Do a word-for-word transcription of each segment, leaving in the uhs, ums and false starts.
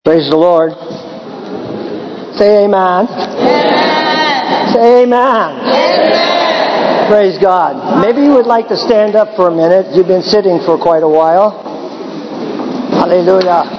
Praise the Lord. Say amen. Amen. Say amen. Amen. Praise God. Maybe you would like to stand up for a minute. You've been sitting for quite a while. Hallelujah.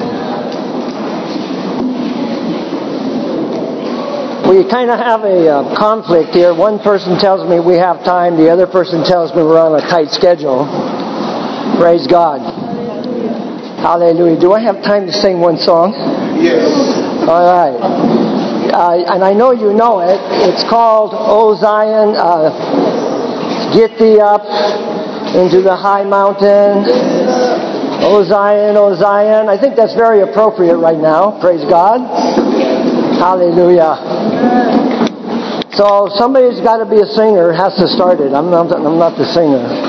We kind of have a uh, conflict here. One person tells me we have time. The other person tells me we're on a tight schedule. Praise God. Hallelujah. Do I have time to sing one song? Yes. All right. Uh, and I know you know it. It's called O Zion, uh, Get Thee Up into the High Mountain. O Zion, O Zion. I think that's very appropriate right now. Praise God. Hallelujah. So somebody's got to be a singer. Has to start it. I'm not, I'm not the singer.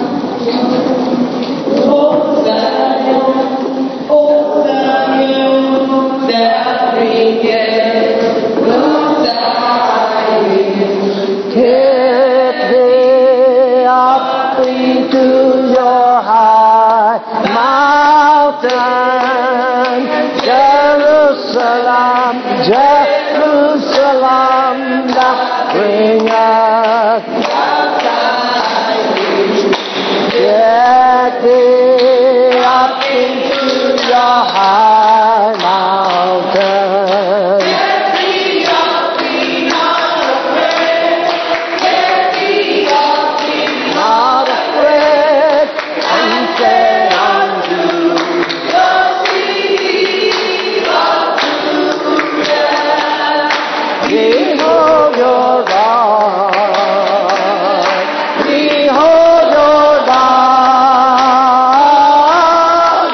Jerusalem, that bring us. Get thee up into your high mountain. Get thee up, be not afraid. Get thee up, be Not afraid, and say unto the sea of Behold your God. Behold your God.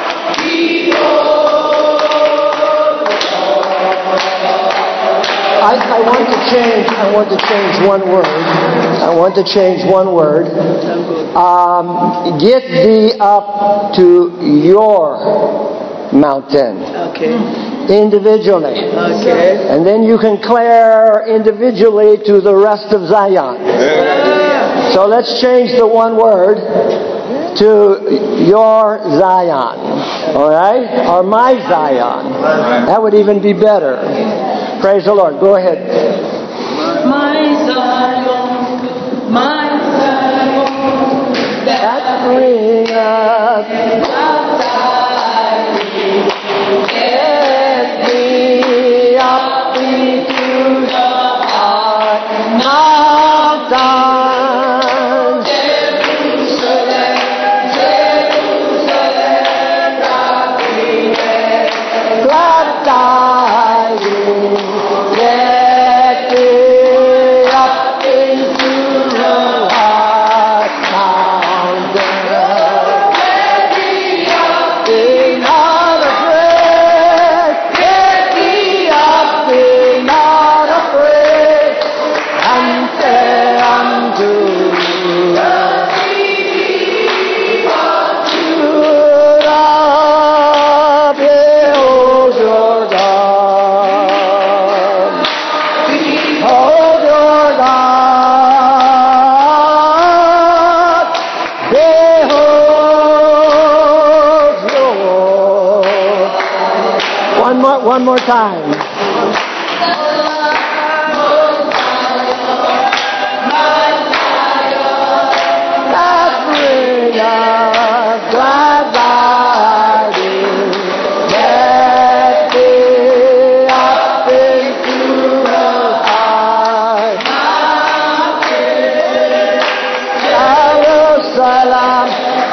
I, I want to change. I want to change one word. I want to change one word. Um, get thee up to your mountain. Okay. Individually. Okay. And then you can declare individually to the rest of Zion. Amen. So let's change the one word to your Zion. All right? Or my Zion. That would even be better. Praise the Lord. Go ahead. my Zion, my Zion, That bring us. Get thee up into the high mountain. Jerusalem, Jerusalem, that bringeth Glad tidings. Get thee up into the high mountain. Be not afraid. Get thee up, be not afraid. And say unto Judah, behold your God. Behold your God. Behold your. One more, one more time. That bring us glad tidings. Get thee up into the high Jerusalem,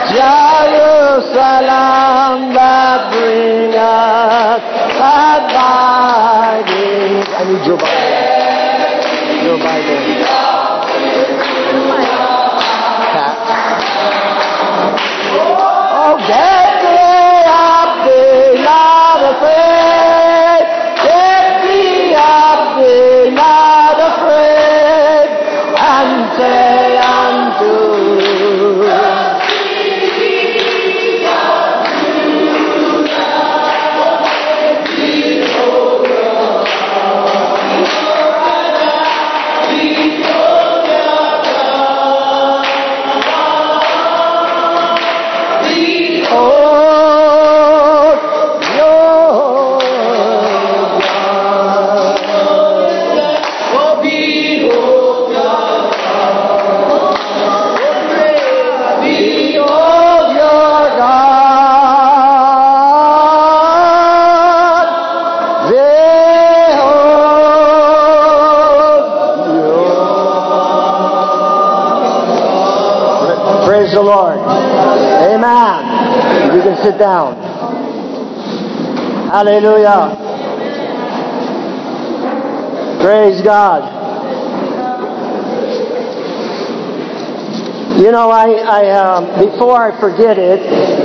Jerusalem, that bring us glad tidings. I need your Bible. Your Bible. Pat. Oh, get thee up, be not afraid. Get thee up, be not afraid. And say unto Praise the Lord. Amen. You can sit down. Hallelujah. Praise God. You know, I, I um, before I forget it,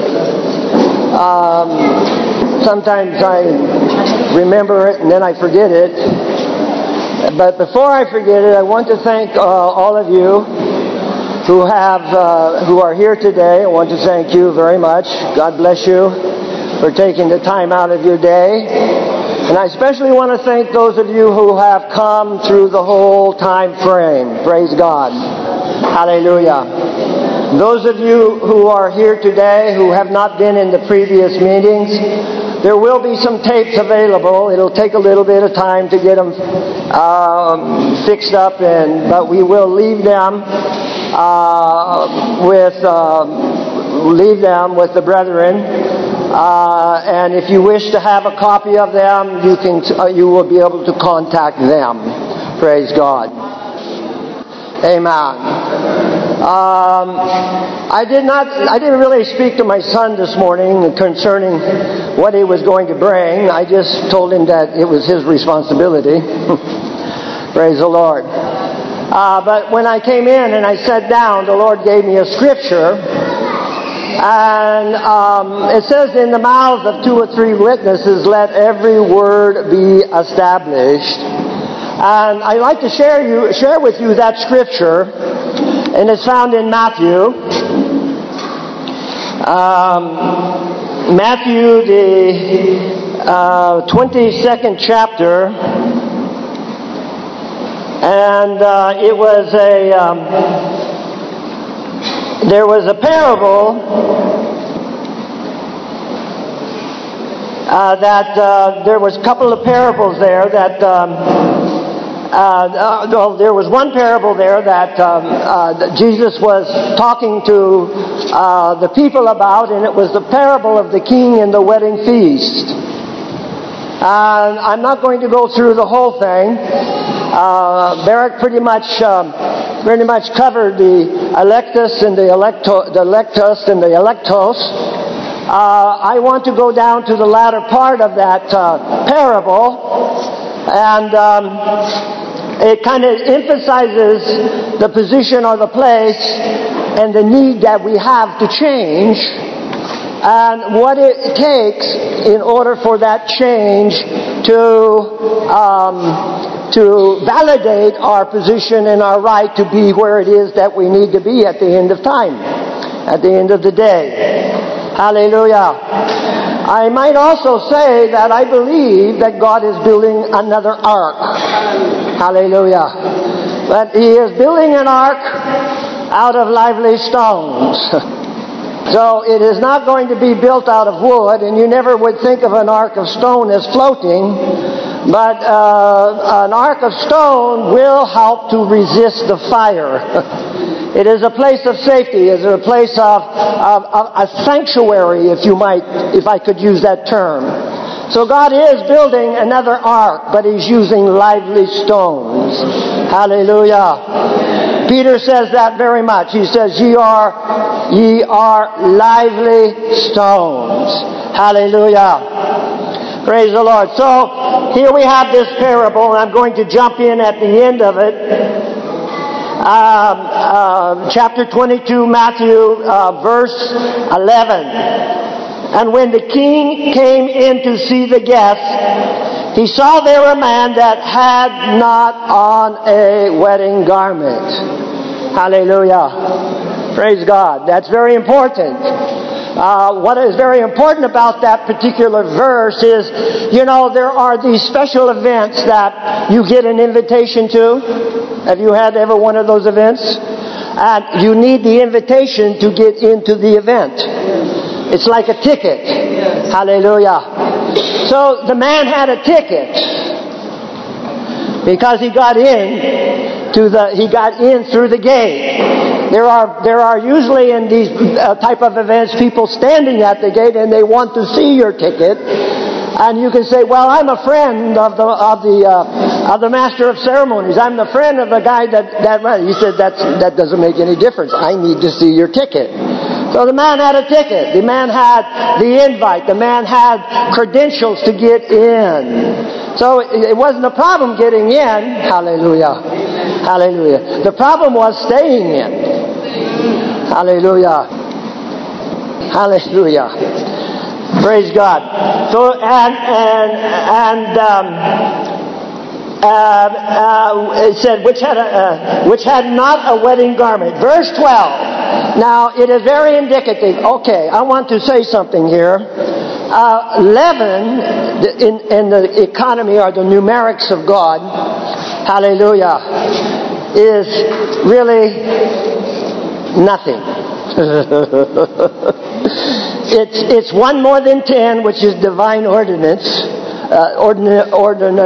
um, sometimes I remember it and then I forget it. But before I forget it, I want to thank uh, all of you who have uh, who are here today. I want to thank you very much. God bless you for taking the time out of your day. And I especially want to thank those of you who have come through the whole time frame. Praise God. Hallelujah. Those of you who are here today who have not been in the previous meetings, there will be some tapes available. It'll take a little bit of time to get them um, fixed up, and but we will leave them uh, with uh, leave them with the brethren. Uh, and if you wish to have a copy of them, you can uh, you will be able to contact them. Praise God. Amen. Um, I did not. I didn't really speak to my son this morning concerning what he was going to bring. I just told him that it was his responsibility. Praise the Lord. Uh, but when I came in and I sat down, the Lord gave me a scripture, and um, it says, "In the mouths of two or three witnesses, let every word be established." And I'd like to share you share with you that scripture. And it's found in Matthew. Um, Matthew, the uh, twenty-second chapter. And uh, it was a, um, there was a parable uh, that, uh, there was a couple of parables there that, um, Uh, uh, no, there was one parable there that, um, uh, that Jesus was talking to uh, the people about, and it was the parable of the king and the wedding feast. And I'm not going to go through the whole thing. Uh, Barak pretty much um, pretty much covered the electus and the electo, the electus and the electos. Uh, I want to go down to the latter part of that uh, parable. And um, it kind of emphasizes the position or the place and the need that we have to change and what it takes in order for that change to um, to validate our position and our right to be where it is that we need to be at the end of time, at the end of the day. Hallelujah. I might also say that I believe that God is building another ark. Hallelujah. But He is building an ark out of lively stones. So it is not going to be built out of wood, and you never would think of an ark of stone as floating. But uh, an ark of stone will help to resist the fire. It is a place of safety. It is a place of, of, of a sanctuary, if you might, if I could use that term. So God is building another ark, but He's using lively stones. Hallelujah. Peter says that very much. He says, "Ye are, ye are lively stones." Hallelujah. Praise the Lord. So here we have this parable, and I'm going to jump in at the end of it. Um, uh, chapter twenty-two, Matthew, uh, verse eleven. "And when the king came in to see the guests, he saw there a man that had not on a wedding garment." Hallelujah. Praise God. That's very important. Uh, what is very important about that particular verse is, you know, there are these special events that you get an invitation to. Have you had ever one of those events? And you need the invitation to get into the event. It's like a ticket. Hallelujah. So the man had a ticket because he got in to the he got in through the gate. There are there are usually in these uh, type of events people standing at the gate, and they want to see your ticket. And you can say, "Well, I'm a friend of the of the uh, of the master of ceremonies. I'm the friend of the guy that, that ran. He said, That's, that doesn't make any difference. I need to see your ticket. So the man had a ticket. The man had the invite. The man had credentials to get in. So it wasn't a problem getting in. Hallelujah. Hallelujah. The problem was staying in. Hallelujah. Hallelujah. Praise God. So and and and um, uh, uh, it said which had a, uh, which had not a wedding garment. Verse twelve. Now it is very indicative. Okay, I want to say something here. Uh, leaven in in the economy or the numerics of God. Hallelujah. Is really nothing. it's it's one more than ten, which is divine ordinance, uh, ordin ordin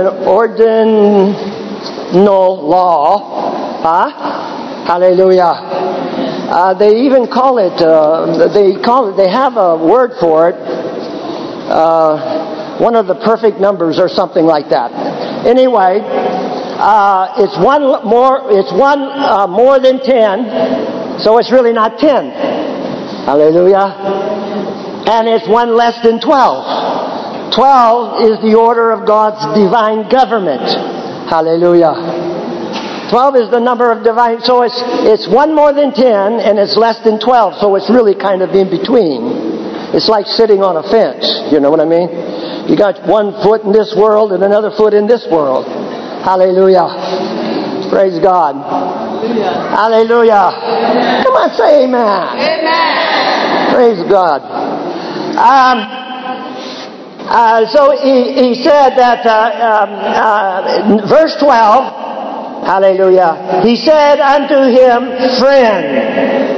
ordinal law. Huh? Hallelujah. Uh, they even call it. Uh, they call it. They have a word for it. Uh, one of the perfect numbers or something like that. Anyway, uh, it's one more. It's one uh, more than ten. So it's really not ten. Hallelujah. And it's one less than twelve. Twelve is the order of God's divine government. Hallelujah. Twelve is the number of divine. So it's it's one more than ten and it's less than twelve. So it's really kind of in between. It's like sitting on a fence. You know what I mean? You got one foot in this world and another foot in this world. Hallelujah. Praise God. Hallelujah. Amen. Come on, say amen. Amen. Praise God. Um, uh, so he, he said that, uh, um, uh, verse twelve, hallelujah, he said unto him, friend.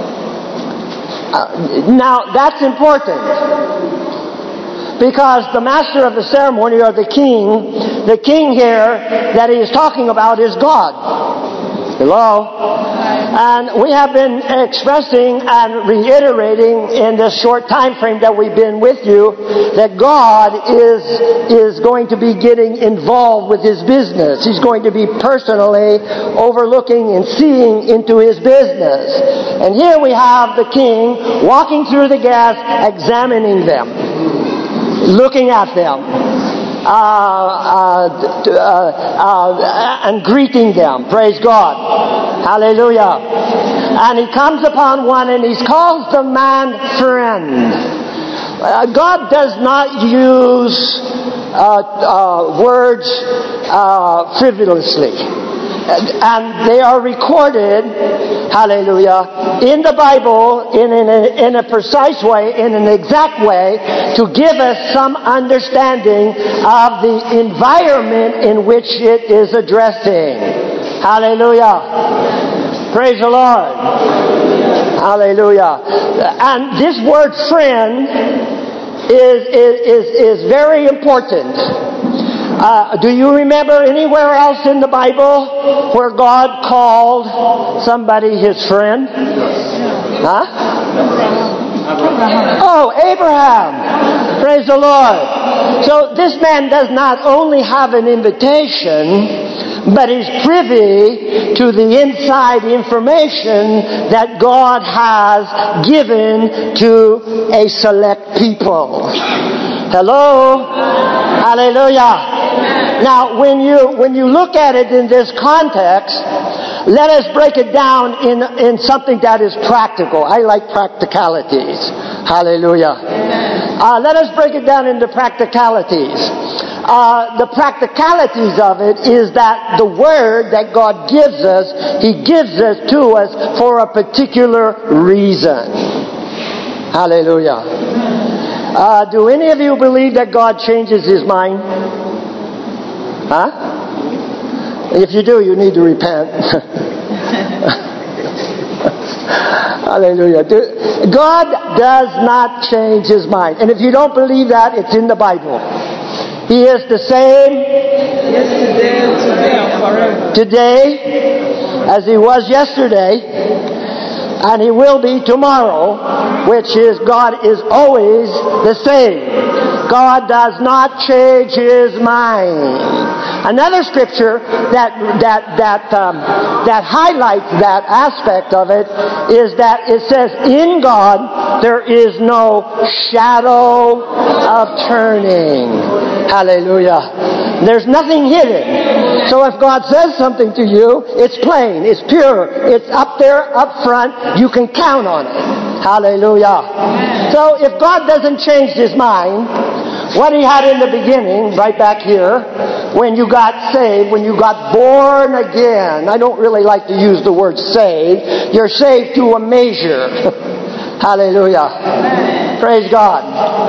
Uh, now, that's important. Because the master of the ceremony, or the king, the king here that he is talking about is God. Hello? And we have been expressing and reiterating in this short time frame that we've been with you that God is, is going to be getting involved with his business. He's going to be personally overlooking and seeing into his business. And here we have the king walking through the guests, examining them, looking at them. Uh, uh, uh, uh, and greeting them. Praise God. Hallelujah. And he comes upon one and he calls the man friend. Uh, God does not use uh, uh, words uh, frivolously. And they are recorded, hallelujah, in the Bible in, in, a, in a precise way, in an exact way, to give us some understanding of the environment in which it is addressing. Hallelujah. Praise the Lord. Hallelujah. And this word friend is, is, is, is very important. Uh, do you remember anywhere else in the Bible where God called somebody his friend? Huh? Oh, Abraham. Praise the Lord. So this man does not only have an invitation, but is privy to the inside information that God has given to a select people. Hello? Hallelujah. Now, when you when you look at it in this context, let us break it down in in something that is practical. I like practicalities. Hallelujah. Uh, let us break it down into practicalities. Uh, the practicalities of it is that the word that God gives us, He gives it to us for a particular reason. Hallelujah. Uh, do any of you believe that God changes His mind? Huh? If you do, you need to repent. Hallelujah. God does not change His mind. And if you don't believe that, it's in the Bible. He is the same yesterday, today, and forever. Today as He was yesterday. And He will be tomorrow, which is God is always the same. God does not change His mind. Another scripture that that that um, that highlights that aspect of it is that it says, "In God there is no shadow of turning." Hallelujah. There's nothing hidden. So if God says something to you, it's plain, it's pure, it's up there, up front. You can count on it. Hallelujah. So if God doesn't change His mind, what He had in the beginning, right back here, when you got saved, when you got born again, I don't really like to use the word saved. You're saved to a measure. Hallelujah. Praise God.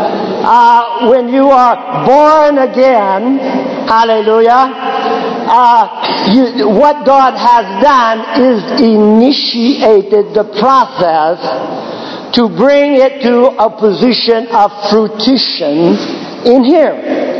Uh, when you are born again, hallelujah, uh, you, what God has done is initiated the process to bring it to a position of fruition in Him.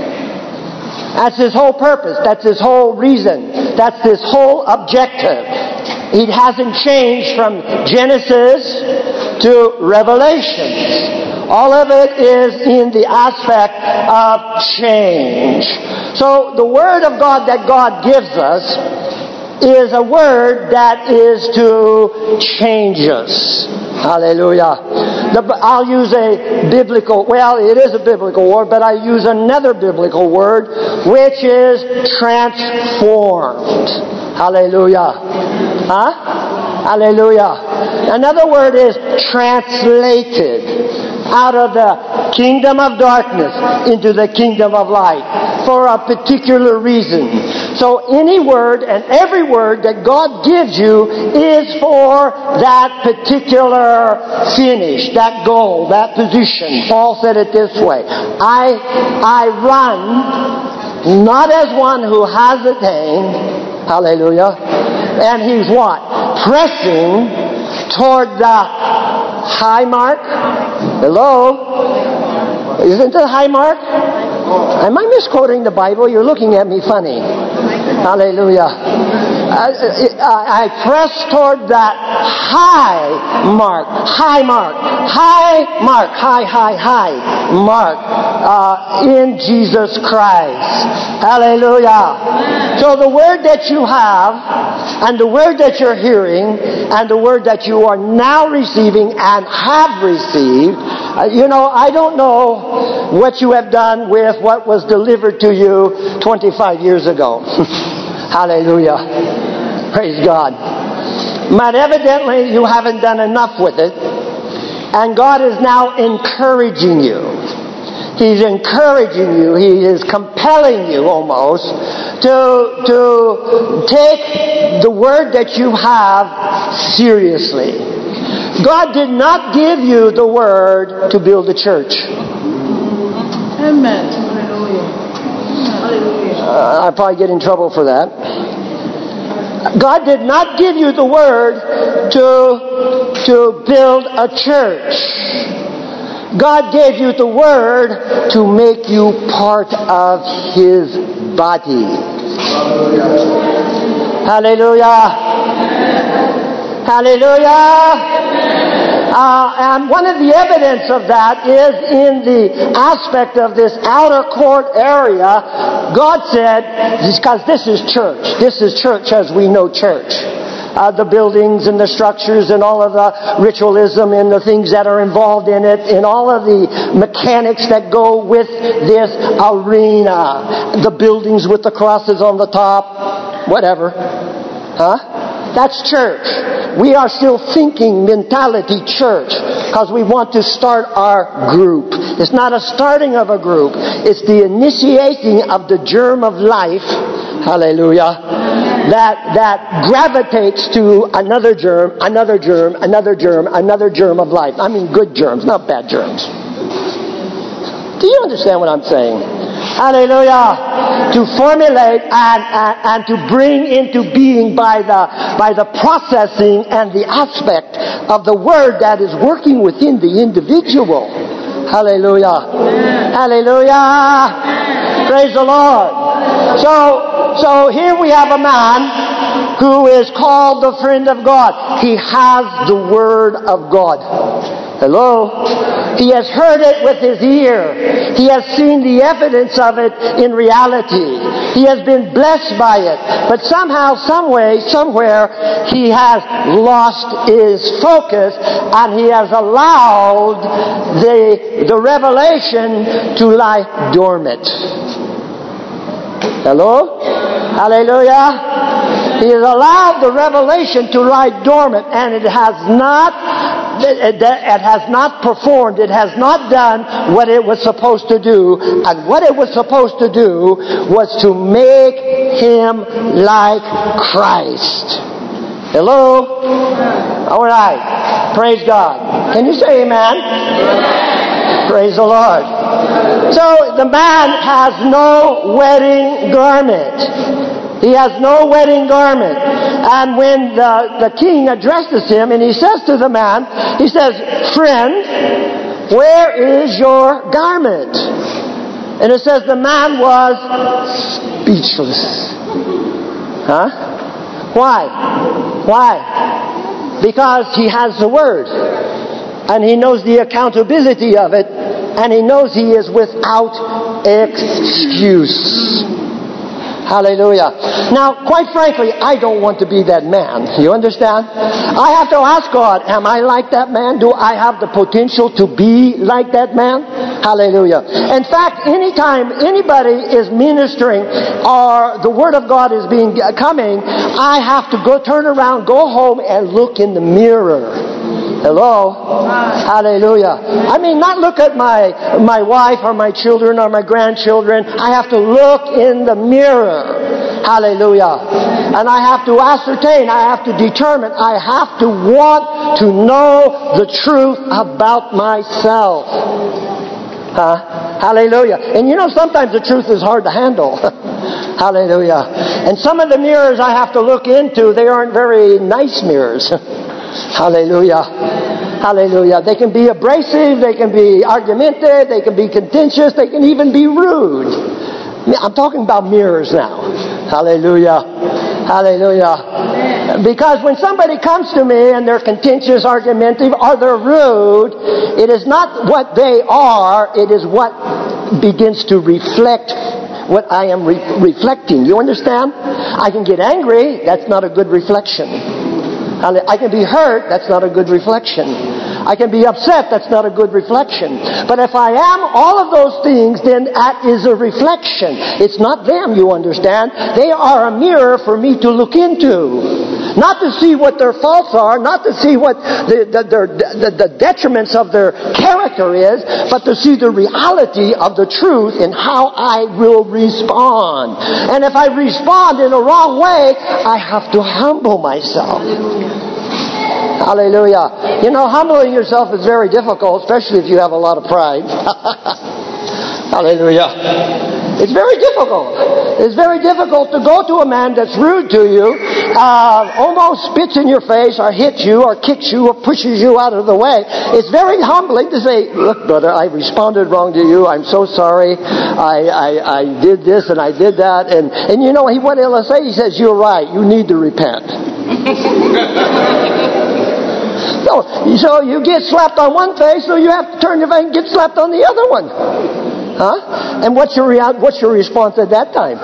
That's His whole purpose. That's His whole reason. That's His whole objective. It hasn't changed from Genesis to Revelation. All of it is in the aspect of change. So the Word of God that God gives us is a Word that is to change us. Hallelujah. The, I'll use a biblical, well, it is a biblical word, but I use another biblical word, which is transformed. Hallelujah. Huh? Hallelujah. Another word is translated out of the kingdom of darkness into the kingdom of light for a particular reason. So any word and every word that God gives you is for that particular finish, that goal, that position. Paul said it this way: I I run not as one who has attained, hallelujah, and he's what? Pressing toward the high mark. Hello? Isn't it high mark? Am I misquoting the Bible? You're looking at me funny. Hallelujah. I, I press toward that high mark, high mark, high mark, high, high, high mark uh, in Jesus Christ. Hallelujah. So the word that you have, and the word that you're hearing, and the word that you are now receiving and have received, uh, you know, I don't know what you have done with what was delivered to you twenty-five years ago. Hallelujah. Praise God. But evidently you haven't done enough with it. And God is now encouraging you. He's encouraging you. He is compelling you almost to, to take the word that you have seriously. God did not give you the word to build a church. Amen. Hallelujah. Uh, I'll probably get in trouble for that. God did not give you the word to, to build a church. God gave you the word to make you part of His body. Hallelujah. Hallelujah. Uh, and one of the evidence of that is in the aspect of this outer court area. God said, because this is church. This is church as we know church. Uh, the buildings and the structures and all of the ritualism and the things that are involved in it and all of the mechanics that go with this arena. The buildings with the crosses on the top. Whatever. Huh? That's church. We are still thinking mentality church because we want to start our group. It's not a starting of a group. It's the initiating of the germ of life. Hallelujah. That, that gravitates to another germ, another germ, another germ, another germ of life. I mean good germs, not bad germs. Do you understand what I'm saying? Hallelujah. To formulate and, and, and to bring into being by the, by the processing and the aspect of the word that is working within the individual. Hallelujah. Hallelujah. Praise the Lord. So, so here we have a man who is called the friend of God. He has the word of God. Hello? He has heard it with his ear. He has seen the evidence of it in reality. He has been blessed by it. But somehow, some way, somewhere, he has lost his focus and he has allowed the, the revelation to lie dormant. Hello? Hallelujah? He has allowed the revelation to lie dormant, and it has not it, it has not performed, it has not done what it was supposed to do. And what it was supposed to do was to make him like Christ. Hello? All right. Praise God. Can you say amen? Praise the Lord. So the man has no wedding garment. He has no wedding garment. And when the, the king addresses him and he says to the man, he says, "Friend, where is your garment?" And it says the man was speechless. Huh? Why? Why? Because he has the word. And he knows the accountability of it. And he knows he is without excuse. Hallelujah. Now, quite frankly, I don't want to be that man. You understand? I have to ask God, am I like that man? Do I have the potential to be like that man? Hallelujah. In fact, anytime anybody is ministering or the Word of God is being coming, I have to go turn around, go home, and look in the mirror. Hello? Hallelujah. I mean, not look at my my wife or my children or my grandchildren. I have to look in the mirror. Hallelujah. And I have to ascertain, I have to determine, I have to want to know the truth about myself. Huh? Hallelujah. And you know, sometimes the truth is hard to handle. Hallelujah. And some of the mirrors I have to look into, they aren't very nice mirrors. Hallelujah. Hallelujah. They can be abrasive, they can be argumentative, they can be contentious, they can even be rude. I'm talking about mirrors now. Hallelujah. Hallelujah. Because when somebody comes to me and they're contentious, argumentative, or they're rude, it is not what they are, it is what begins to reflect what I am re- reflecting. You understand? I can get angry, that's not a good reflection. I can be hurt, that's not a good reflection. I can be upset, that's not a good reflection. But if I am all of those things, then that is a reflection. It's not them, you understand. They are a mirror for me to look into. Not to see what their faults are, not to see what the, the, their, the, the detriments of their character is, but to see the reality of the truth and how I will respond. And if I respond in a wrong way, I have to humble myself. Hallelujah. You know, humbling yourself is very difficult, especially if you have a lot of pride. Hallelujah. It's very difficult. It's very difficult to go to a man that's rude to you, uh, almost spits in your face, or hits you, or kicks you, or pushes you out of the way. It's very humbling to say, "Look, brother, I responded wrong to you. I'm so sorry. I, I, I did this and I did that." And, and you know he, what he'll say? He says, "You're right. You need to repent." So, so you get slapped on one face, so you have to turn your face and get slapped on the other one. Huh? And what's your rea- what's your response at that time?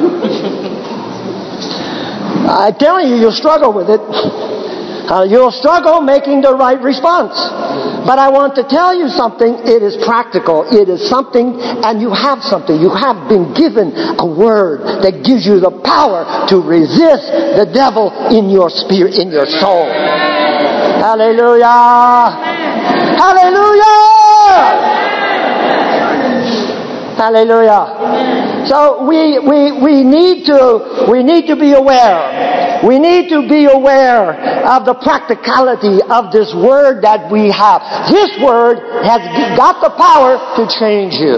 I'm telling you, you'll struggle with it. Uh, you'll struggle making the right response. But I want to tell you something. It is practical. It is something, and you have something. You have been given a word that gives you the power to resist the devil in your spirit, in your soul. Hallelujah! Hallelujah! Hallelujah. So we, we, we need to, we need to be aware. We need to be aware of the practicality of this word that we have. This word has got the power to change you.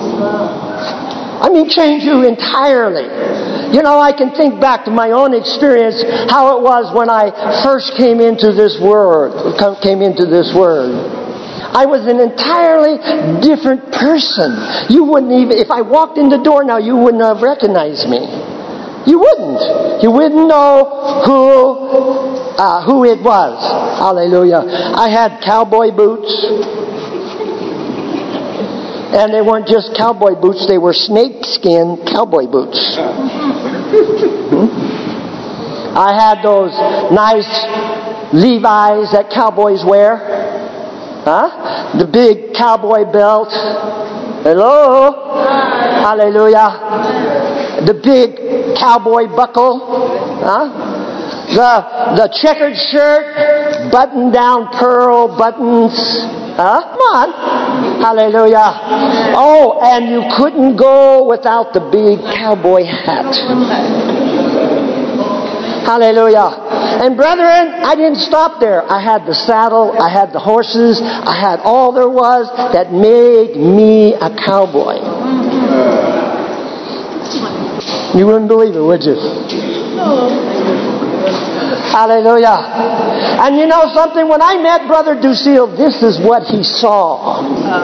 I mean, change you entirely. You know, I can think back to my own experience, how it was when I first came into this word, came into this word. I was an entirely different person. You wouldn't even, if I walked in the door now, you wouldn't have recognized me. You wouldn't. You wouldn't know who, uh, who it was. Hallelujah. I had cowboy boots. And they weren't just cowboy boots, they were snakeskin cowboy boots. Hmm? I had those nice Levi's that cowboys wear. Huh? The big cowboy belt. Hello? Hallelujah. The big cowboy buckle. Huh? The, the checkered shirt, button down pearl buttons. Huh? Come on. Hallelujah. Oh, and you couldn't go without the big cowboy hat. Hallelujah. And brethren, I didn't stop there. I had the saddle, I had the horses, I had all there was that made me a cowboy. You wouldn't believe it, would you? Hallelujah. And you know something? When I met Brother Ducille, this is what he saw.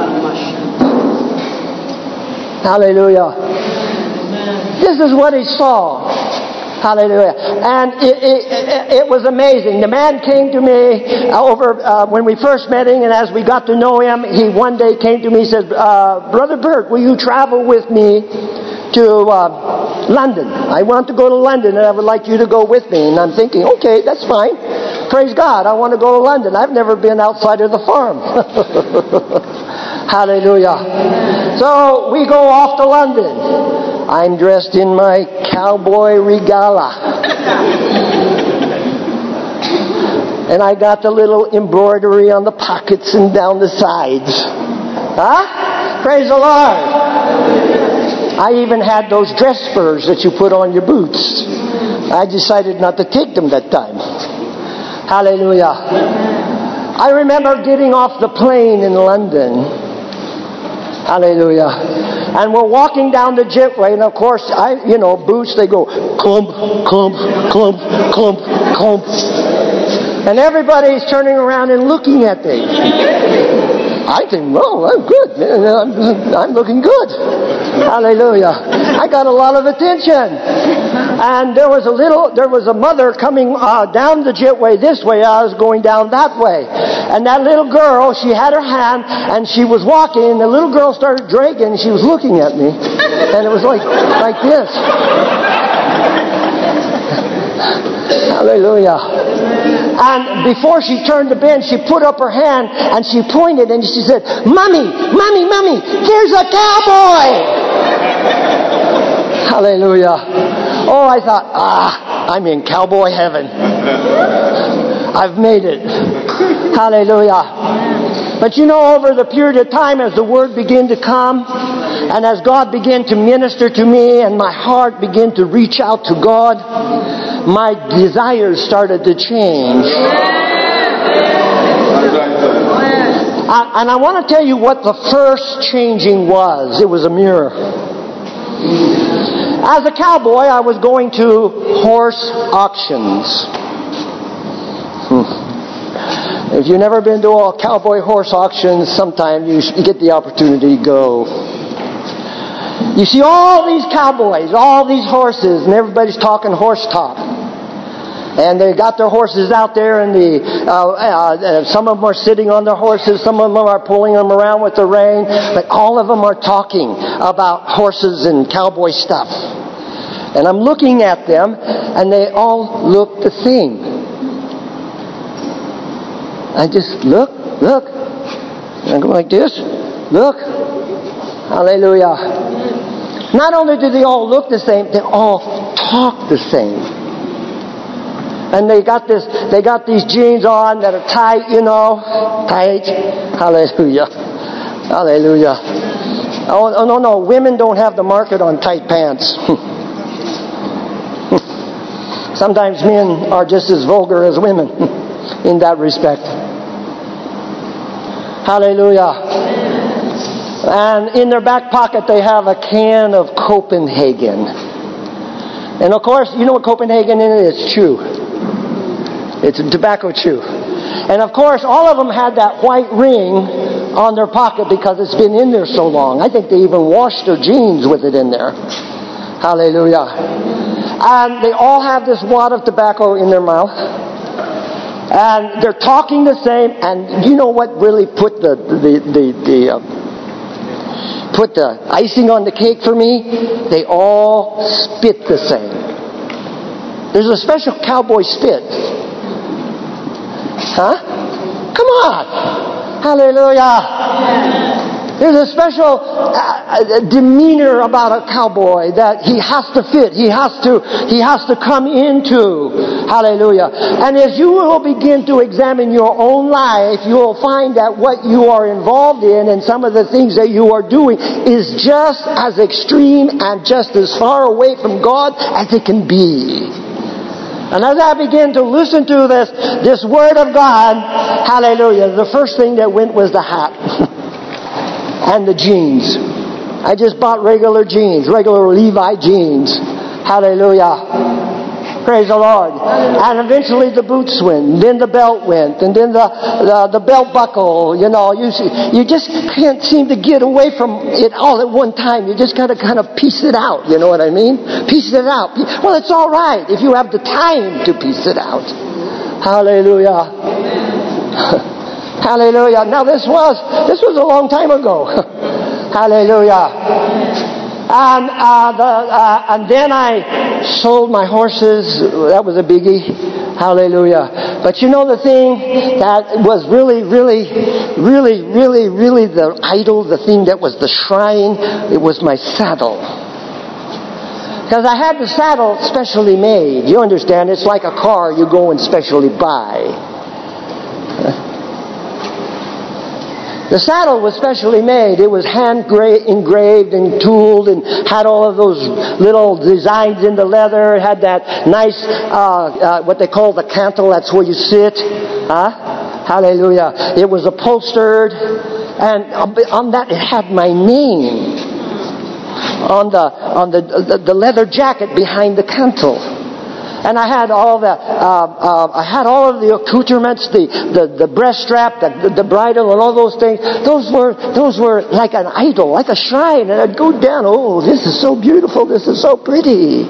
Hallelujah. This is what he saw. Hallelujah. And it, it, it, it was amazing. The man came to me uh, over uh, when we first met him, and as we got to know him, he one day came to me and said, uh, Brother Bert, will you travel with me to uh, London? I want to go to London, and I would like you to go with me. And I'm thinking, okay, that's fine. Praise God, I want to go to London. I've never been outside of the farm. Hallelujah. So we go off to London. I'm dressed in my cowboy regala. And I got the little embroidery on the pockets and down the sides. Huh? Praise the Lord. I even had those dress spurs that you put on your boots. I decided not to take them that time. Hallelujah. I remember getting off the plane in London. Hallelujah. And we're walking down the jetway, and of course, I, you know, boots, they go clump, clump, clump, clump, clump. And everybody's turning around and looking at me. I think, well, I'm good. I'm, I'm looking good. Hallelujah. I got a lot of attention. And there was a little, there was a mother coming uh, down the jetway this way. I was going down that way. And that little girl, she had her hand, and she was walking, and the little girl started dragging, and she was looking at me. And it was like, like this. Hallelujah. And before she turned the bend, she put up her hand and she pointed and she said, Mommy, Mommy, Mommy, there's a cowboy! Hallelujah. Oh, I thought, ah, I'm in cowboy heaven. I've made it. Hallelujah. But you know, over the period of time as the Word began to come, and as God began to minister to me, and my heart began to reach out to God, my desires started to change. I, and I want to tell you what the first changing was. It was a mirror. As a cowboy, I was going to horse auctions. Hmm. If you've never been to a cowboy horse auction, sometime you get the opportunity to go. You see all these cowboys, all these horses, and everybody's talking horse talk. And they got their horses out there, and the uh, uh, some of them are sitting on their horses, some of them are pulling them around with the rein, but all of them are talking about horses and cowboy stuff. And I'm looking at them, and they all look the same. I just look, look, and I go like this, look, hallelujah. Not only do they all look the same, they all talk the same. And they got this, they got these jeans on that are tight, you know, tight. Hallelujah. Hallelujah. Oh, oh no, no, women don't have the market on tight pants. Sometimes men are just as vulgar as women in that respect. Hallelujah. And in their back pocket they have a can of Copenhagen. And of course, you know what Copenhagen is? It's chew. It's a tobacco chew. And of course, all of them had that white ring on their pocket because it's been in there so long. I think they even washed their jeans with it in there. Hallelujah. And they all have this wad of tobacco in their mouth. And they're talking the same. And you know what really put the the the, the uh, put the icing on the cake for me, they all spit the same. There's a special cowboy spit. Huh? Come on. Hallelujah. There's a special uh, demeanor about a cowboy that he has to fit. He has to, he has to come into. Hallelujah. And as you will begin to examine your own life, you will find that what you are involved in and some of the things that you are doing is just as extreme and just as far away from God as it can be. And as I began to listen to this, this Word of God, hallelujah, the first thing that went was the hat. And the jeans. I just bought regular jeans, regular Levi jeans. Hallelujah. Praise the Lord. And eventually the boots went, then the belt went, and then the the, the belt buckle. You know, you you just can't seem to get away from it all at one time. You just got to kind of piece it out. You know what I mean? Piece it out. Well, it's all right if you have the time to piece it out. Hallelujah. Hallelujah. Now this was, this was a long time ago. Hallelujah. And, uh, the, uh, and then I sold my horses. That was a biggie. Hallelujah. But you know the thing that was really, really, really, really, really the idol, the thing that was the shrine, it was my saddle. Because I had the saddle specially made. You understand? It's like a car you go and specially buy. The saddle was specially made. It was hand gra- engraved and tooled and had all of those little designs in the leather. It had that nice, uh, uh, what they call the cantle. That's where you sit. Huh? Hallelujah. It was upholstered. And on that it had my name. On the, on the, the, the leather jacket behind the cantle. And I had all the, uh, uh, I had all of the accoutrements, the, the, the breast strap, the, the, the bridle, and all those things. Those were, those were like an idol, like a shrine. And I'd go down, oh, this is so beautiful, this is so pretty.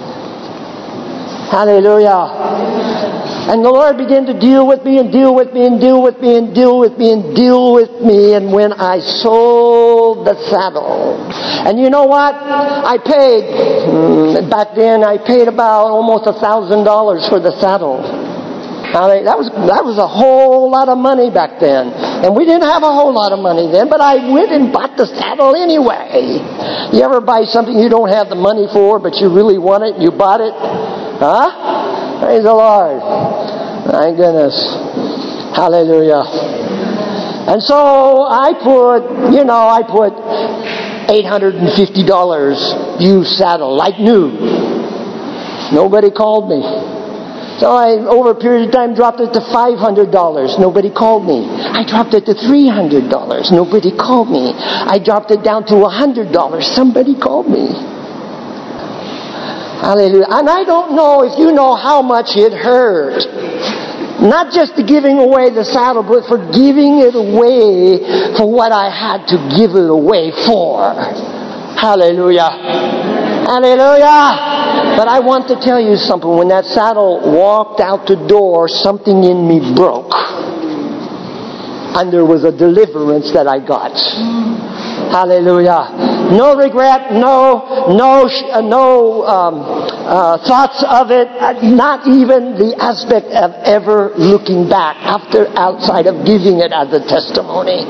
Hallelujah. And the Lord began to deal with me and deal with me and deal with me and deal with me and deal with me. And when I sold the saddle, and you know what? I paid, back then I paid about almost a thousand dollars for the saddle. Now, that was, that was a whole lot of money back then. And we didn't have a whole lot of money then, but I went and bought the saddle anyway. You ever buy something you don't have the money for, but you really want it and you bought it? Huh? Praise the Lord. My goodness. Hallelujah. And so I put, you know, I put eight hundred fifty dollars used saddle, like new. Nobody called me. So I, over a period of time, dropped it to five hundred dollars. Nobody called me. I dropped it to three hundred dollars. Nobody called me. I dropped it down to one hundred dollars. Somebody called me. Hallelujah. And I don't know if you know how much it hurt. Not just the giving away the saddle, but for giving it away for what I had to give it away for. Hallelujah. Hallelujah. But I want to tell you something. When that saddle walked out the door, something in me broke. And there was a deliverance that I got. Hallelujah. No regret, no, no, no um, uh, thoughts of it. Not even the aspect of ever looking back after, outside of giving it as a testimony.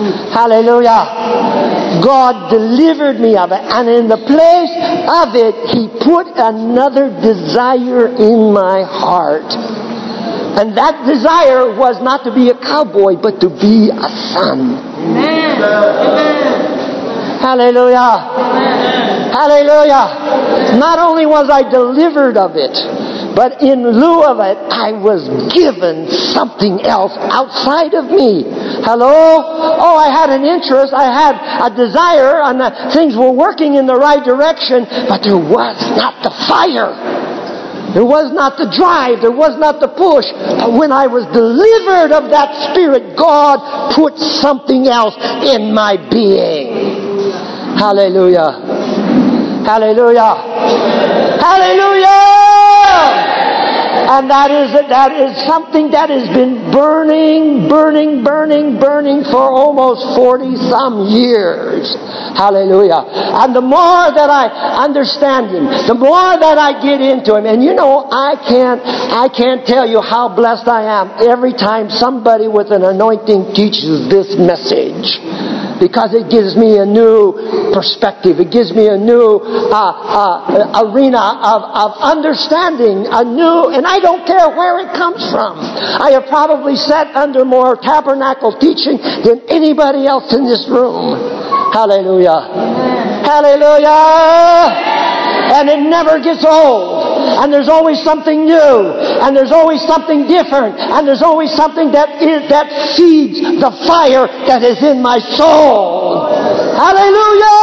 Hallelujah. God delivered me of it, and in the place of it, He put another desire in my heart. And that desire was not to be a cowboy, but to be a son. Amen. Amen. Hallelujah. Amen. Hallelujah. Not only was I delivered of it, but in lieu of it, I was given something else outside of me. Hello? Oh, I had an interest, I had a desire, and things were working in the right direction, but there was not the fire. There was not the drive. There was not the push. But when I was delivered of that spirit, God put something else in my being. Hallelujah. Hallelujah. Hallelujah. And that is that is something that has been burning, burning, burning, burning for almost forty some years. Hallelujah. And the more that I understand Him, the more that I get into Him, and you know, I can't, I can't tell you how blessed I am every time somebody with an anointing teaches this message. Because it gives me a new perspective. It gives me a new uh, uh, arena of, of understanding. A new, and I don't care where it comes from. I have probably sat under more tabernacle teaching than anybody else in this room. Hallelujah. Hallelujah. And it never gets old. And there's always something new. And there's always something different. And there's always something that is, that feeds the fire that is in my soul. Hallelujah!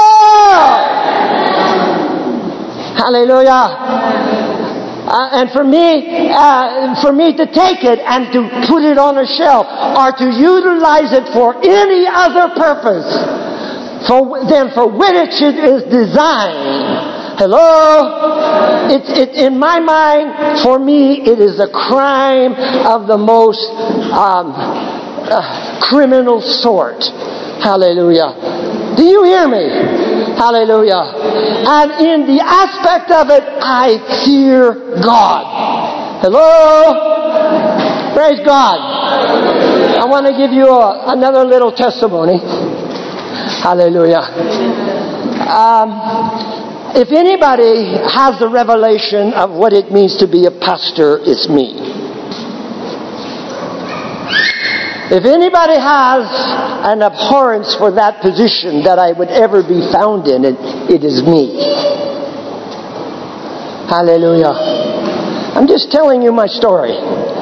Hallelujah! Uh, and for me, uh, for me to take it and to put it on a shelf, or to utilize it for any other purpose for, than for which it is designed. Hello? It's it, in my mind, for me, it is a crime of the most um, uh, criminal sort. Hallelujah. Do you hear me? Hallelujah. And in the aspect of it, I fear God. Hello? Praise God. I want to give you a, another little testimony. Hallelujah. Um... If anybody has the revelation of what it means to be a pastor, it's me. If anybody has an abhorrence for that position that I would ever be found in, it, it is me. Hallelujah. I'm just telling you my story.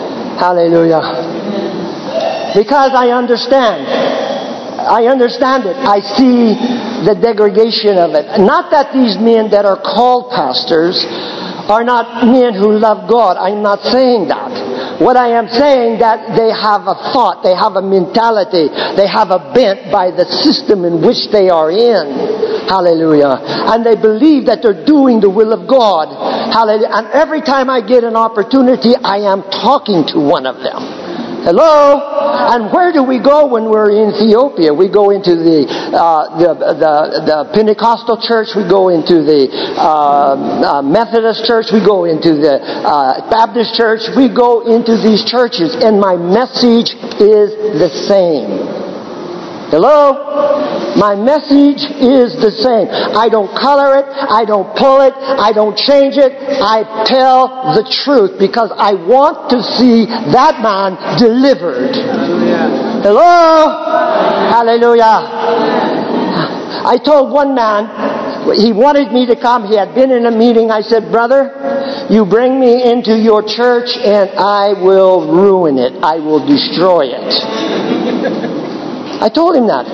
Hallelujah. Because I understand. I understand it. I see the degradation of it. Not that these men that are called pastors are not men who love God. I'm not saying that. What I am saying that they have a thought, they have a mentality, they have a bent by the system in which they are in. Hallelujah. And they believe that they're doing the will of God. Hallelujah. And every time I get an opportunity, I am talking to one of them. Hello? And where do we go when we're in Ethiopia? We go into the uh, the, the the Pentecostal church. We go into the uh, uh, Methodist church. We go into the uh, Baptist church. We go into these churches, and my message is the same. Hello? My message is the same. I don't color it. I don't pull it. I don't change it. I tell the truth because I want to see that man delivered. Hello? Hallelujah. I told one man, he wanted me to come. He had been in a meeting. I said, brother, you bring me into your church and I will ruin it. I will destroy it. I told him that.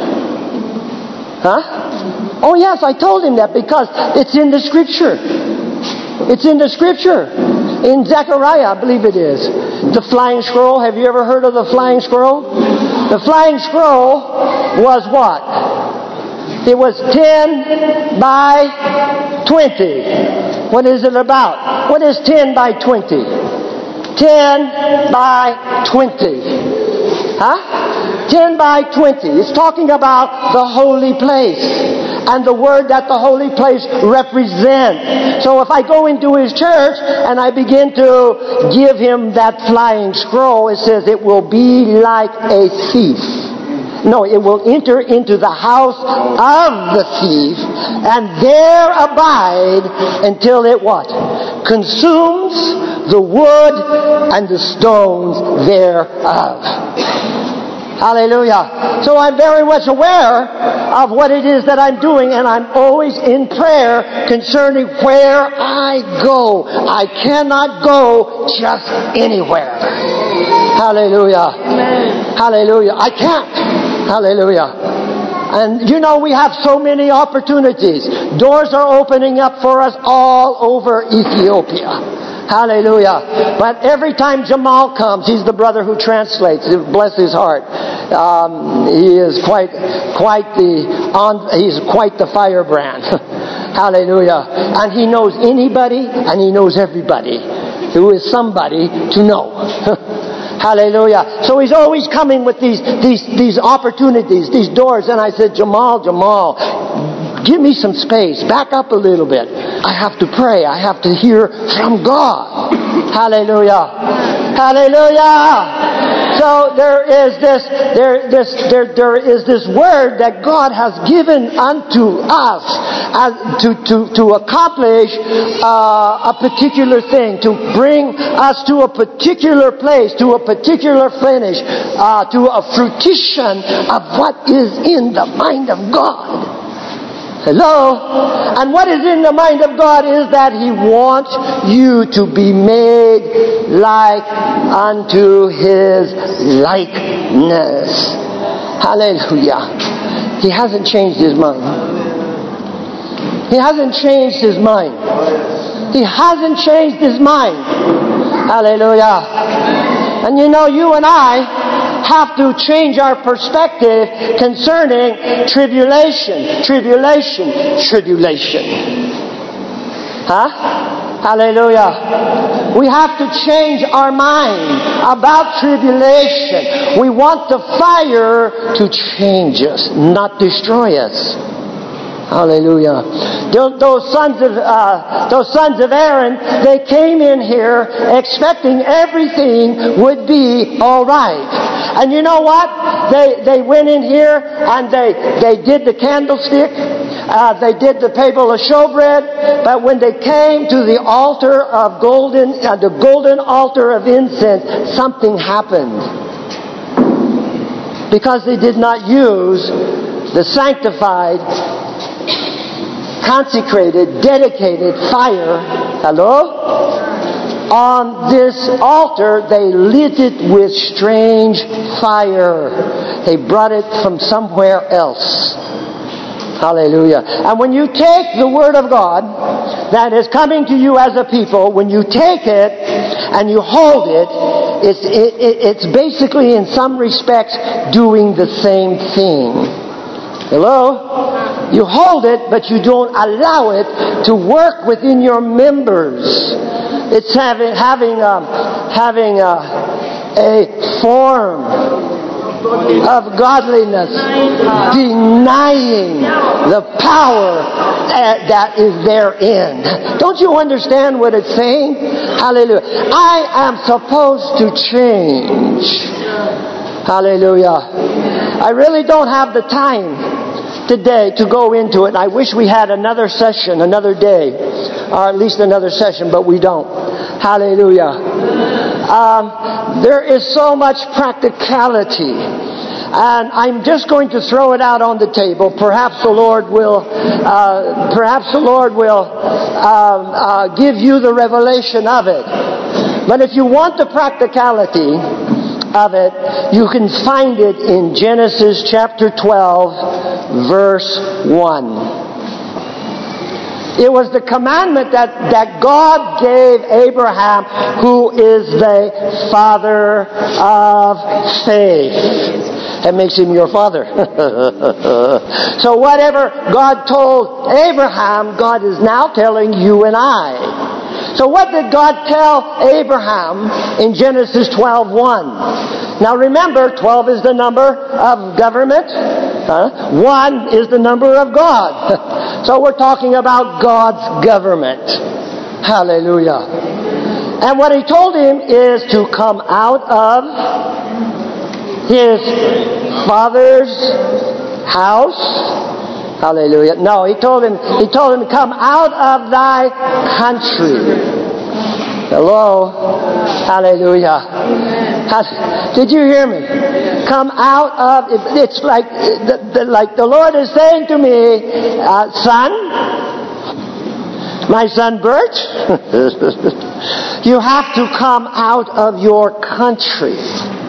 Huh? Oh yes, I told him that because it's in the scripture. It's in the scripture. In Zechariah, I believe it is. The flying scroll. Have you ever heard of the flying scroll? The flying scroll was what? It was ten by twenty. What is it about? What is ten by twenty? ten by twenty. Huh? ten by twenty. It's talking about the holy place and the word that the holy place represents. So if I go into his church and I begin to give him that flying scroll, it says it will be like a thief. No, it will enter into the house of the thief and there abide until it what? Consumes the wood and the stones thereof. Hallelujah. So I'm very much aware of what it is that I'm doing, and I'm always in prayer concerning where I go. I cannot go just anywhere. Hallelujah. Amen. Hallelujah. I can't. Hallelujah. And you know, we have so many opportunities. Doors are opening up for us all over Ethiopia. Hallelujah. But every time Jamal comes, he's the brother who translates. Bless his heart. Um, he is quite, quite the, on, he's quite the firebrand. Hallelujah. And he knows anybody and he knows everybody. who is somebody to know. Hallelujah. So he's always coming with these, these, these opportunities, these doors. And I said, Jamal, Jamal, give me some space. Back up a little bit. I have to pray. I have to hear from God. Hallelujah. Hallelujah. So there is this, there, this, there, there is this word that God has given unto us as to, to, to accomplish uh, a particular thing, to bring us to a particular place, to a particular finish, uh, to a fruition of what is in the mind of God. Hello? And what is in the mind of God is that He wants you to be made like unto His likeness. Hallelujah. He hasn't changed His mind. He hasn't changed His mind. He hasn't changed His mind. Hallelujah. And you know, you and I have to change our perspective concerning tribulation, tribulation, tribulation. Huh? Hallelujah. We have to change our mind about tribulation. We want the fire to change us, not destroy us. Hallelujah. Those sons of uh, those sons of Aaron, they came in here expecting everything would be all right. And you know what? They they went in here and they they did the candlestick. Uh, they did the table of showbread. But when they came to the altar of golden, uh, the golden altar of incense, something happened. Because they did not use the sanctified, consecrated, dedicated fire, hello? On this altar, they lit it with strange fire. They brought it from somewhere else. Hallelujah. And when you take the Word of God that is coming to you as a people, when you take it and you hold it, it's, it, it, it's basically in some respects doing the same thing. Hello? You hold it, but you don't allow it to work within your members. It's having having um, having a, a form of godliness, denying the power that, that is therein. Don't you understand what it's saying? Hallelujah. I am supposed to change. Hallelujah. I really don't have the time today to go into it. I wish we had another session, another day, or at least another session, but we don't. Hallelujah. Um, there is so much practicality, and I'm just going to throw it out on the table. Perhaps the Lord will, uh, perhaps the Lord will um, uh, give you the revelation of it. But if you want the practicality of it, you can find it in Genesis chapter twelve, verse one. It was the commandment that, that God gave Abraham, who is the father of faith. That makes him your father. So whatever God told Abraham, God is now telling you and I. So what did God tell Abraham in Genesis twelve one? Now remember, twelve is the number of government. Huh? One is the number of God. So we're talking about God's government. Hallelujah. And what He told him is to come out of his father's house. Hallelujah. No, he told him, he told him, come out of thy country. Hello. Hallelujah. Did you hear me? Come out of, it's like the, the, like the Lord is saying to me, uh, son, my son Bert, you have to come out of your country.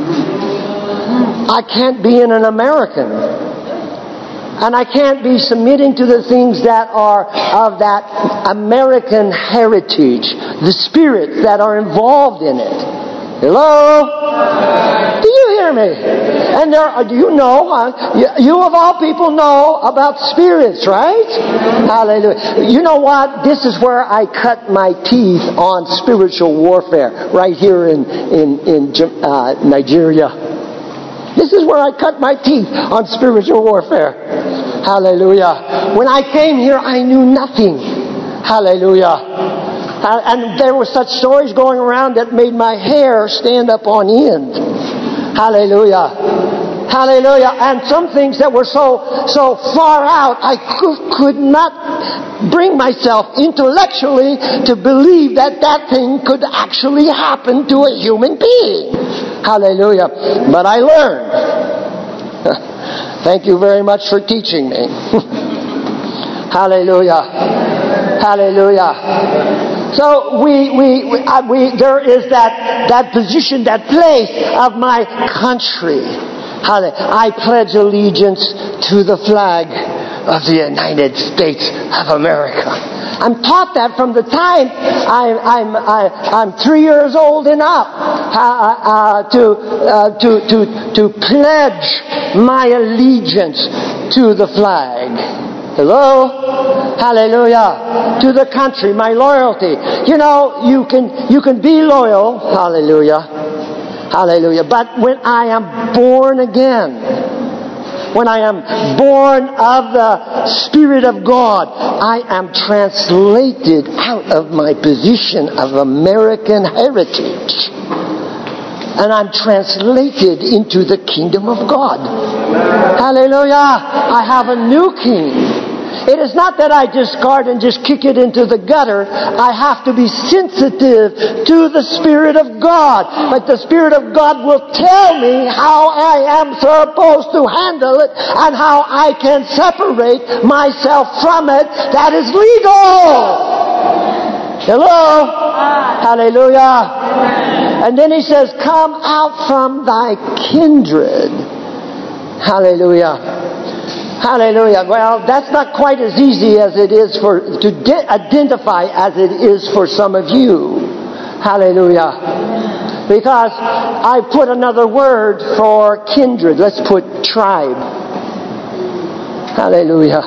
I can't be an American. And I can't be submitting to the things that are of that American heritage, the spirits that are involved in it. Hello? Do you hear me? And there, are, do you know, uh, you, you of all people know about spirits, right? Hallelujah. You know what? This is where I cut my teeth on spiritual warfare, right here in, in, in uh, Nigeria. This is where I cut my teeth on spiritual warfare. Hallelujah. When I came here, I knew nothing. Hallelujah. Uh, and there were such stories going around that made my hair stand up on end. Hallelujah. Hallelujah. And some things that were so so far out, I could, could not bring myself intellectually to believe that that thing could actually happen to a human being. Hallelujah. But I learned. Thank you very much for teaching me. Hallelujah. Hallelujah. So we we we, uh, we there is that that position, that place of my country. I pledge allegiance to the flag of the United States of America. I'm taught that from the time I, I'm I, I'm three years old and up uh, uh, to uh, to to to pledge my allegiance to the flag. Hello? Hallelujah. To the country, my loyalty. You know, you can you can be loyal. Hallelujah. Hallelujah. But when I am born again, when I am born of the Spirit of God, I am translated out of my position of American heritage. And I'm translated into the kingdom of God. Hallelujah. I have a new king. It is not that I discard and just kick it into the gutter. I have to be sensitive to the Spirit of God. But the Spirit of God will tell me how I am supposed to handle it and how I can separate myself from it. That is legal. Hello? Hallelujah. And then he says, come out from thy kindred. Hallelujah. Hallelujah. Well, that's not quite as easy as it is for to de- identify as it is for some of you. Hallelujah. Because I put another word for kindred. Let's put tribe. Hallelujah.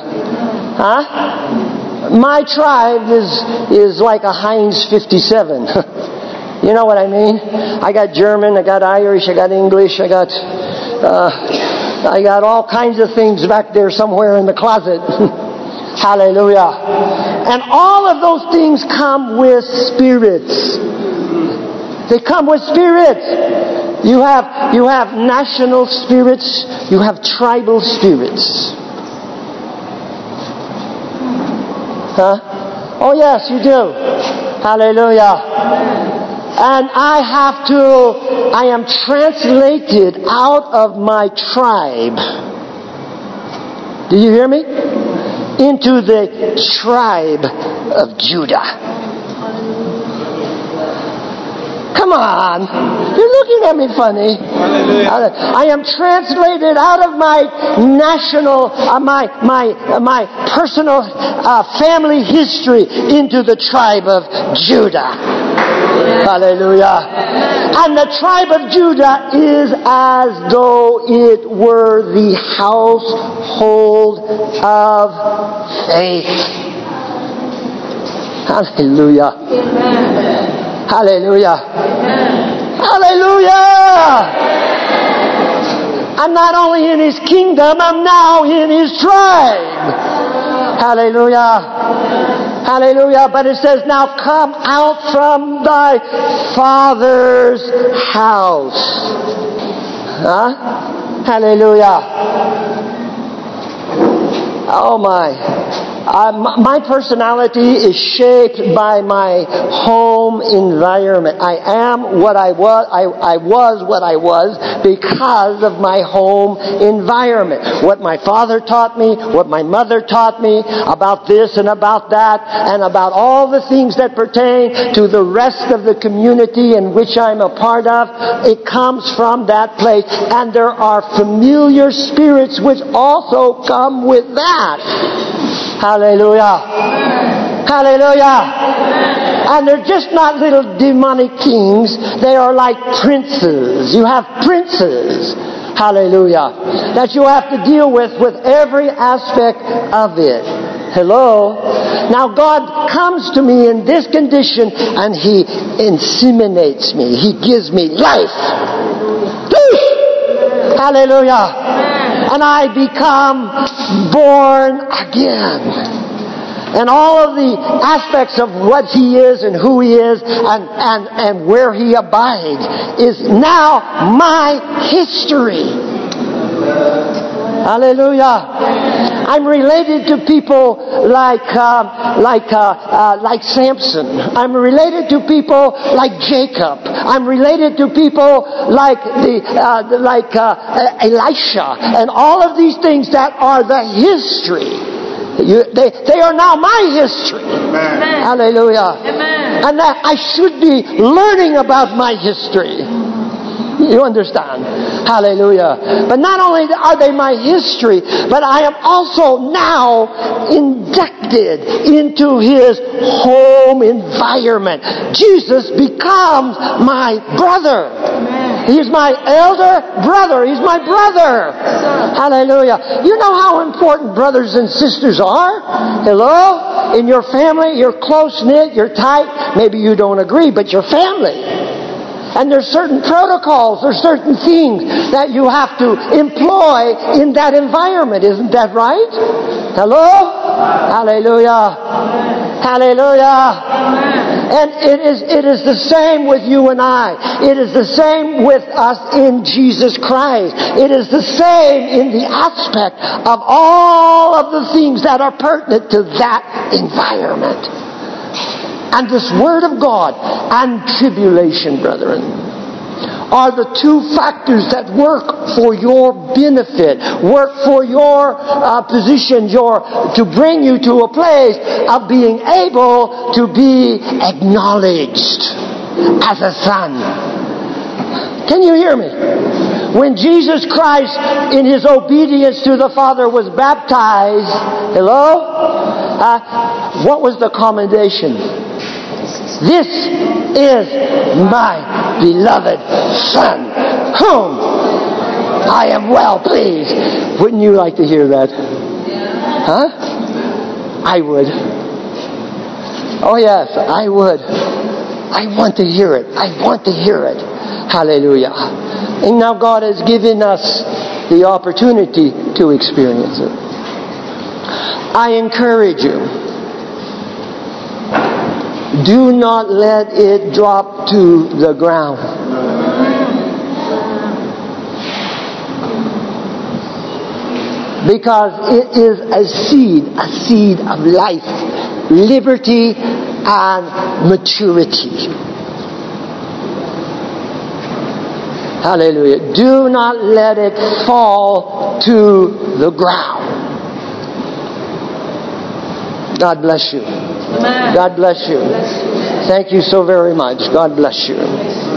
Huh? My tribe is is like a Heinz fifty-seven. You know what I mean? I got German, I got Irish, I got English, I got uh, I got all kinds of things back there somewhere in the closet. Hallelujah. And all of those things come with spirits. They come with spirits. You have you have national spirits, you have tribal spirits. Huh? Oh yes, you do. Hallelujah. And I have to, I am translated out of my tribe. Do you hear me? Into the tribe of Judah. Come on. You're looking at me funny. Hallelujah. I am translated out of my national, uh, my my uh, my personal uh, family history into the tribe of Judah. Hallelujah. And the tribe of Judah is as though it were the household of faith. Hallelujah. Hallelujah. Hallelujah. I'm not only in His kingdom, I'm now in His tribe. Hallelujah. Hallelujah. But it says, now come out from thy father's house. Huh? Hallelujah. Oh my. Uh, my personality is shaped by my home environment. I am what I was. I, I was what I was because of my home environment. What my father taught me, what my mother taught me about this and about that, and about all the things that pertain to the rest of the community in which I'm a part of. It comes from that place, and there are familiar spirits which also come with that. Hallelujah. Hallelujah. And they're just not little demonic kings. They are like princes. You have princes. Hallelujah. That you have to deal with with every aspect of it. Hello? Now God comes to me in this condition and He inseminates me. He gives me life. Hallelujah. And I become born again. And all of the aspects of what He is and who He is and, and, and where He abides is now my history. Hallelujah. I'm related to people like uh, like uh, uh, like Samson. I'm related to people like Jacob. I'm related to people like the uh, like uh, Elisha and all of these things that are the history. You, they, they are now my history. Amen. Hallelujah. Amen. And that I should be learning about my history. You understand? Hallelujah. But not only are they my history, but I am also now inducted into His home environment. Jesus becomes my brother. He's my elder brother. He's my brother. Hallelujah. You know how important brothers and sisters are? Hello? In your family, you're close-knit, you're tight. Maybe you don't agree, but you're family. And there's certain protocols, there's certain things that you have to employ in that environment. Isn't that right? Hello? Hallelujah. Hallelujah. And it is, it is the same with you and I. It is the same with us in Jesus Christ. It is the same in the aspect of all of the things that are pertinent to that environment. And this Word of God and tribulation, brethren, are the two factors that work for your benefit, work for your uh, position, your to bring you to a place of being able to be acknowledged as a son. Can you hear me? When Jesus Christ, in His obedience to the Father, was baptized, hello? Uh, what was the commendation? This is my beloved Son, whom I am well pleased. Wouldn't you like to hear that? Huh? I would. Oh yes, I would. I want to hear it. I want to hear it. Hallelujah. And now God has given us the opportunity to experience it. I encourage you. Do not let it drop to the ground. Because it is a seed, a seed of life, liberty, and maturity. Hallelujah. Do not let it fall to the ground. God bless you. God bless you. Thank you so very much. God bless you.